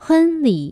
婚礼。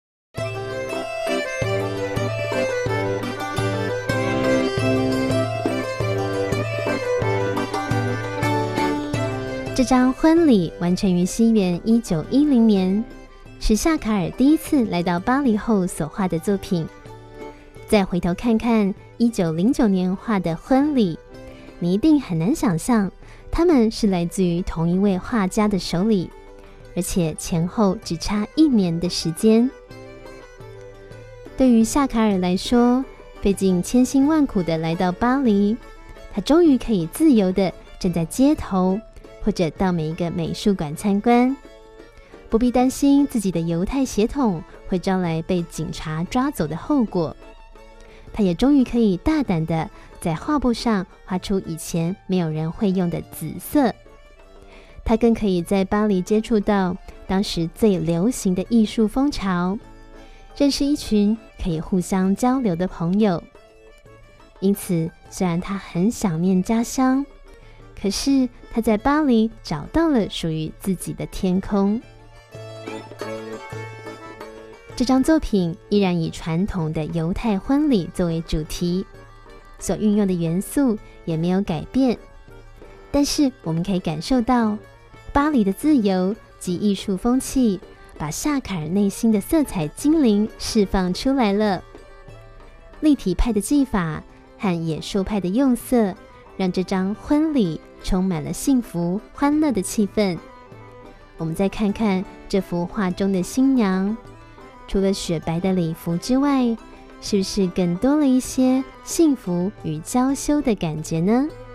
这张婚礼完成于西元1910年，是夏卡尔第一次来到巴黎后所画的作品。再回头看看1909年画的婚礼，你一定很难想象他们是来自于同一位画家的手里，而且前后只差1年的时间。对于夏卡尔来说，费尽千辛万苦的来到巴黎，他终于可以自由的站在街头，或者到每一个美术馆参观，不必担心自己的犹太血统会招来被警察抓走的后果。他也终于可以大胆的在画布上画出以前没有人会用的紫色。他更可以在巴黎接触到当时最流行的艺术风潮，认识一群可以互相交流的朋友。因此，虽然他很想念家乡，可是他在巴黎找到了属于自己的天空。这张作品依然以传统的犹太婚礼作为主题，所运用的元素也没有改变，但是我们可以感受到巴黎的自由及艺术风气把夏卡尔内心的色彩精灵释放出来了。立体派的技法和野兽派的用色，让这张婚礼充满了幸福欢乐的气氛。我们再看看这幅画中的新娘，除了雪白的礼服之外，是不是更多了一些幸福与娇羞的感觉呢？